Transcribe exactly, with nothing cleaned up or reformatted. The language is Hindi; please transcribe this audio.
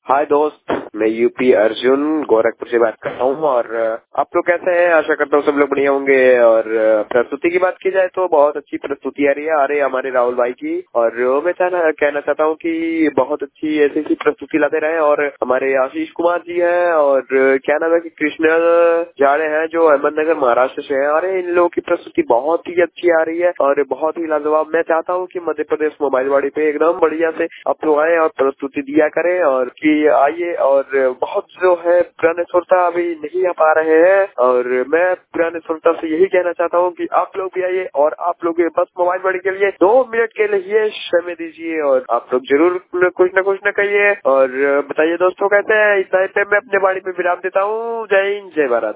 हाय दोस्त, मैं यूपी अर्जुन गोरखपुर से बात कर रहा हूँ। और आप लोग कैसे हैं? आशा करता हूँ सब लोग बढ़िया होंगे। और प्रस्तुति की बात की जाए तो बहुत अच्छी प्रस्तुति आ रही है आ रही है हमारे राहुल भाई की। और मैं चाहना कहना चाहता हूँ कि बहुत अच्छी ऐसी ऐसी प्रस्तुति लाते रहे। और हमारे आशीष कुमार जी हैं और क्या नाम है कि कृष्ण जाड़े हैं जो अहमदनगर महाराष्ट्र से है। अरे इन लोगों की प्रस्तुति बहुत ही अच्छी आ रही है और बहुत ही लाजवाब। मैं चाहता हूँ कि मध्य प्रदेश मोबाइल वाड़ी पे एकदम बढ़िया से आप लोग आए और प्रस्तुति दिया करें। और कि आइए, और बहुत जो है पुराने श्रोता अभी नहीं आ पा रहे हैं। और मैं पुराने श्रोता से यही कहना चाहता हूँ कि आप लोग भी आइए और आप लोग बस मोबाइल वाड़ी के लिए दो मिनट के लिए समय दीजिए और आप लोग जरूर कुछ न कुछ न कहिए। और बताइए दोस्तों कैसे हैं? इस टाइम पे मैं अपने वाड़ी पे विराम देता हूँ। जय हिंद, जय भारत।